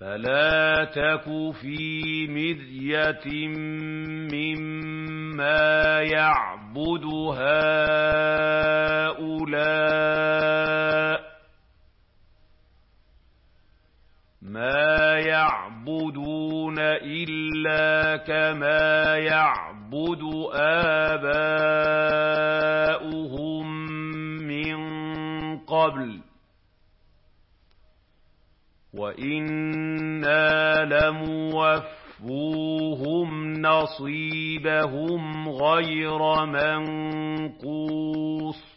فلا تك في مرية مما يعبد هؤلاء ما يعبدون إلا كما يعبد آباؤهم من قبل وإنا لموفوهم نصيبهم غير منقوص